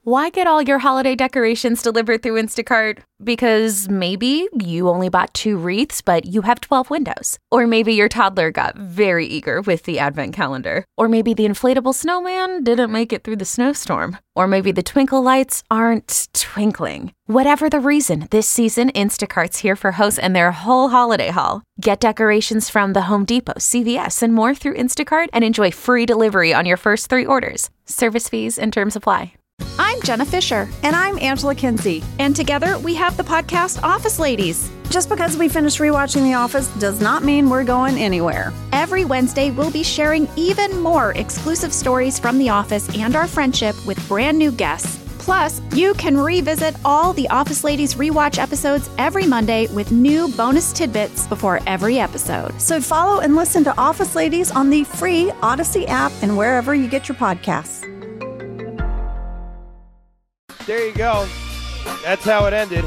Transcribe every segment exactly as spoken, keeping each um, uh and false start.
Why get all your holiday decorations delivered through Instacart? Because maybe you only bought two wreaths, but you have twelve windows. Or maybe your toddler got very eager with the advent calendar. Or maybe the inflatable snowman didn't make it through the snowstorm. Or maybe the twinkle lights aren't twinkling. Whatever the reason, this season, Instacart's here for hosts and their whole holiday haul. Get decorations from the Home Depot, C V S, and more through Instacart and enjoy free delivery on your first three orders. Service fees and terms apply. I'm Jenna Fisher. And I'm Angela Kinsey. And together we have the podcast Office Ladies. Just because we finished rewatching The Office does not mean we're going anywhere. Every Wednesday, we'll be sharing even more exclusive stories from The Office and our friendship with brand new guests. Plus, you can revisit all the Office Ladies rewatch episodes every Monday with new bonus tidbits before every episode. So follow and listen to Office Ladies on the free Odyssey app and wherever you get your podcasts. There you go. That's how it ended.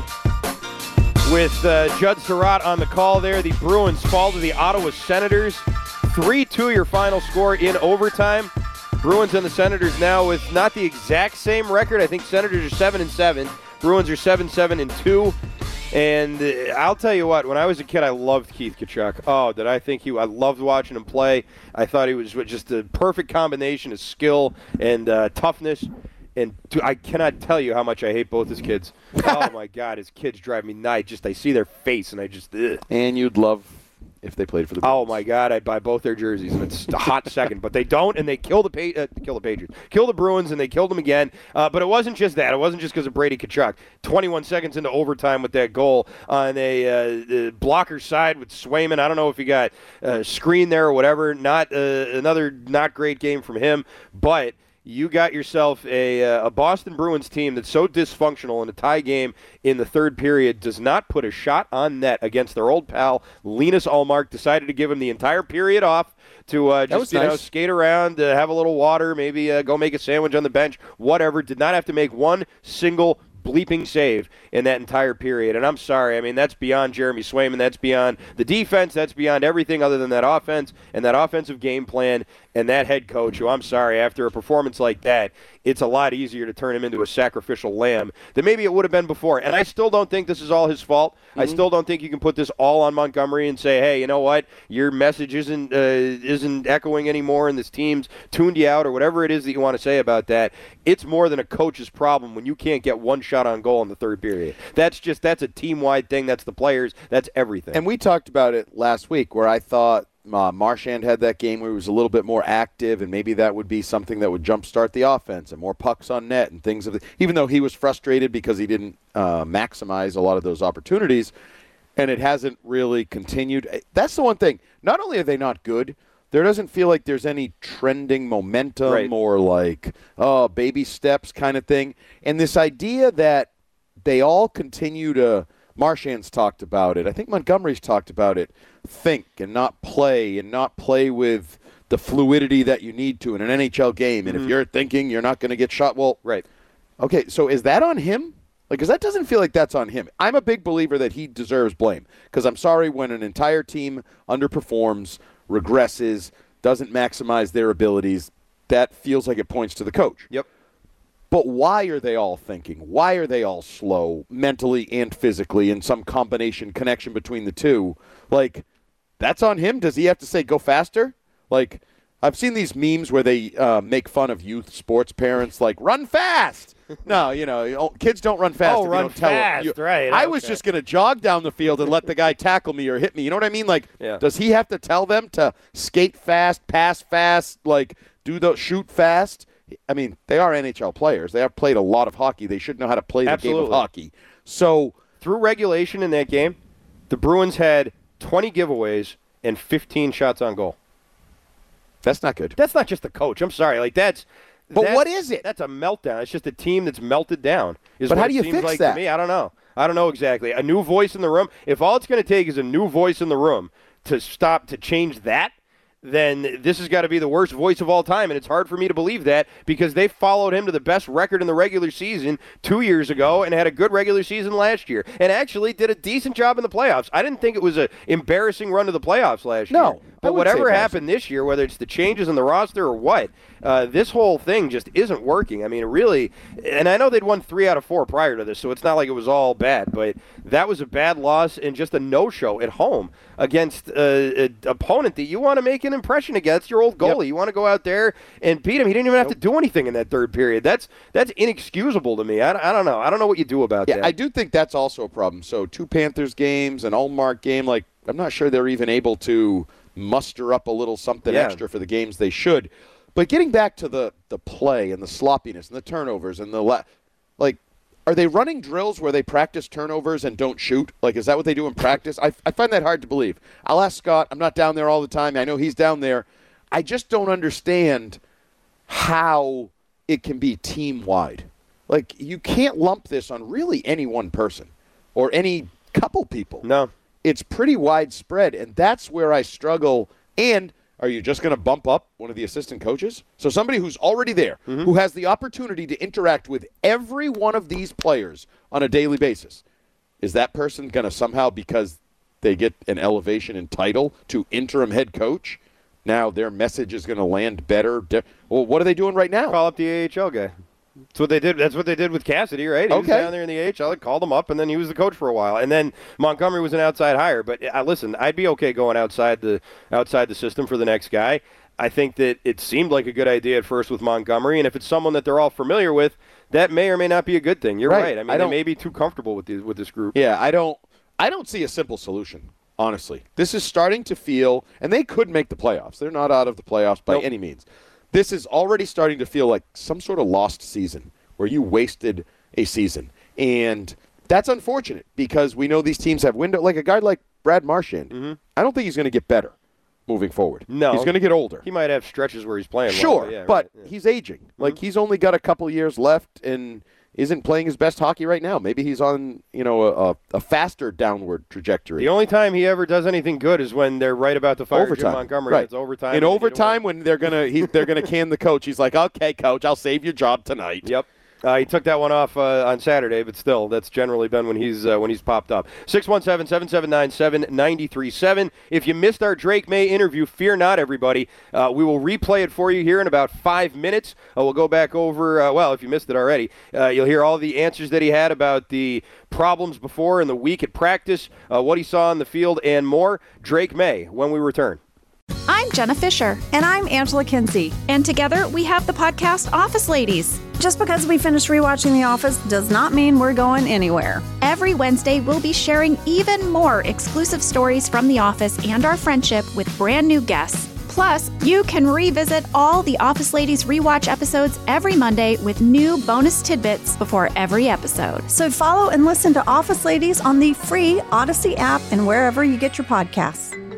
With uh, Judd Surratt on the call there, the Bruins fall to the Ottawa Senators. three two your final score in overtime. Bruins and the Senators now with not the exact same record. I think Senators are seven and seven. Bruins are seven seven and two. And uh, I'll tell you what, when I was a kid, I loved Keith Tkachuk. Oh, did I think he, I loved watching him play. I thought he was just a perfect combination of skill and uh, toughness. And to, I cannot tell you how much I hate both his kids. Oh, my God. His kids drive me nuts. Just I see their face, and I just ugh. And you'd love if they played for the Bruins. Oh, my God. I'd buy both their jerseys, and it's a hot second. But they don't, and they kill the pa- uh, kill the Patriots. Kill the Bruins, and they killed them again. Uh, but it wasn't just that. It wasn't just because of Brady Tkachuk. twenty-one seconds into overtime with that goal on a uh, blocker side with Swayman. I don't know if he got a screen there or whatever. Not uh, another not great game from him, but you got yourself a, uh, a Boston Bruins team that's so dysfunctional in a tie game in the third period, does not put a shot on net against their old pal Linus Ullmark. Decided to give him the entire period off to uh, just you nice. know skate around, uh, have a little water, maybe uh, go make a sandwich on the bench, whatever. Did not have to make one single bleeping save in that entire period. And I'm sorry, I mean, that's beyond Jeremy Swayman. That's beyond the defense. That's beyond everything other than that offense and that offensive game plan and that head coach who, I'm sorry, after a performance like that, it's a lot easier to turn him into a sacrificial lamb than maybe it would have been before. And I still don't think this is all his fault. Mm-hmm. I still don't think you can put this all on Montgomery and say, hey, you know what, your message isn't uh, isn't echoing anymore and this team's tuned you out or whatever it is that you want to say about that. It's more than a coach's problem when you can't get one shot on goal in the third period. That's just, that's a team-wide thing. That's the players. That's everything. And we talked about it last week where I thought Uh, Marchand had that game where he was a little bit more active, and maybe that would be something that would jumpstart the offense and more pucks on net and things of the, even though he was frustrated because he didn't uh, maximize a lot of those opportunities, and it hasn't really continued. That's the one thing. Not only are they not good, there doesn't feel like there's any trending momentum right. or like, oh, baby steps kind of thing. And this idea that they all continue to – Marchand's talked about it. I think Montgomery's talked about it. Think and not play and not play with the fluidity that you need to in an N H L game. And mm-hmm. if you're thinking you're not going to get shot, well, right. Okay, so is that on him? Like, because that doesn't feel like that's on him. I'm a big believer that he deserves blame. Because I'm sorry when an entire team underperforms, regresses, doesn't maximize their abilities, that feels like it points to the coach. Yep. But why are they all thinking? Why are they all slow, mentally and physically, in some combination connection between the two? Like, that's on him? Does he have to say, go faster? Like, I've seen these memes where they uh, make fun of youth sports parents, like, run fast. No, you know, kids don't run fast. Oh, if run you don't tell fast, them. You, right. I okay. was just going to jog down the field and let the guy tackle me or hit me. You know what I mean? Like, yeah. Does he have to tell them to skate fast, pass fast, like, do the shoot fast? I mean, they are N H L players. They have played a lot of hockey. They should know how to play the Absolutely. game of hockey. So, through regulation in that game, the Bruins had twenty giveaways and fifteen shots on goal. That's not good. That's not just the coach. I'm sorry. Like that's. But that's, what is it? That's a meltdown. It's just a team that's melted down. Is but what how do you it seems fix like that? To me, I don't know. I don't know exactly. A new voice in the room. If all it's going to take is a new voice in the room to stop to change that, then this has got to be the worst voice of all time. And it's hard for me to believe that because they followed him to the best record in the regular season two years ago and had a good regular season last year and actually did a decent job in the playoffs. I didn't think it was an embarrassing run to the playoffs last no. year. But would whatever say happened this year, whether it's the changes in the roster or what, uh, this whole thing just isn't working. I mean, really, and I know they'd won three out of four prior to this, so it's not like it was all bad, but that was a bad loss and just a no-show at home against uh, an opponent that you want to make an impression against, your old goalie. Yep. You want to go out there and beat him. He didn't even have nope. to do anything in that third period. That's that's inexcusable to me. I, I don't know. I don't know what you do about yeah, that. I do think that's also a problem. So two Panthers games, an Ullmark game, like I'm not sure they're even able to muster up a little something yeah. extra for the games they should. But getting back to the, the play and the sloppiness and the turnovers and the la- like, are they running drills where they practice turnovers and don't shoot? Like, is that what they do in practice? I, I find that hard to believe. I'll ask Scott. I'm not down there all the time. I know he's down there. I just don't understand how it can be team-wide. Like, you can't lump this on really any one person or any couple people. No. It's pretty widespread, and that's where I struggle. And are you just going to bump up one of the assistant coaches? So somebody who's already there, mm-hmm. who has the opportunity to interact with every one of these players on a daily basis, is that person going to somehow, because they get an elevation in title to interim head coach, now their message is going to land better? Well, what are they doing right now? Call up the A H L guy. That's what they did. That's what they did with Cassidy, right? He okay. was down there in the A H L. They called him up, and then he was the coach for a while. And then Montgomery was an outside hire. But uh, listen, I'd be okay going outside the outside the system for the next guy. I think that it seemed like a good idea at first with Montgomery, and if it's someone that they're all familiar with, that may or may not be a good thing. You're right. right. I mean, I they may be too comfortable with these, with this group. Yeah, I don't. I don't see a simple solution. Honestly, this is starting to feel, and they could make the playoffs. They're not out of the playoffs by nope. any means. This is already starting to feel like some sort of lost season, where you wasted a season. And that's unfortunate because we know these teams have window. Like a guy like Brad Marchand, mm-hmm. I don't think he's going to get better moving forward. No. He's going to get older. He might have stretches where he's playing Sure, well, but, yeah, but right, yeah. he's aging. Mm-hmm. Like he's only got a couple years left and isn't playing his best hockey right now. Maybe he's on, you know, a, a faster downward trajectory. The only time he ever does anything good is when they're right about to fire overtime. Jim Montgomery. Right. It's overtime. In overtime, when they're gonna he, they're gonna can the coach. He's like, "Okay, coach, I'll save your job tonight." Yep. Uh, he took that one off uh, on Saturday, but still, that's generally been when he's uh, when he's popped up. six one seven, seven seven nine, seven nine three seven. If you missed our Drake May interview, fear not, everybody. Uh, we will replay it for you here in about five minutes. Uh, we'll go back over, uh, well, if you missed it already, uh, you'll hear all the answers that he had about the problems before in the week at practice, uh, what he saw on the field, and more. Drake May, when we return. I'm Jenna Fisher. And I'm Angela Kinsey. And together we have the podcast Office Ladies. Just because we finished rewatching The Office does not mean we're going anywhere. Every Wednesday, we'll be sharing even more exclusive stories from The Office and our friendship with brand new guests. Plus, you can revisit all the Office Ladies rewatch episodes every Monday with new bonus tidbits before every episode. So follow and listen to Office Ladies on the free Odyssey app and wherever you get your podcasts.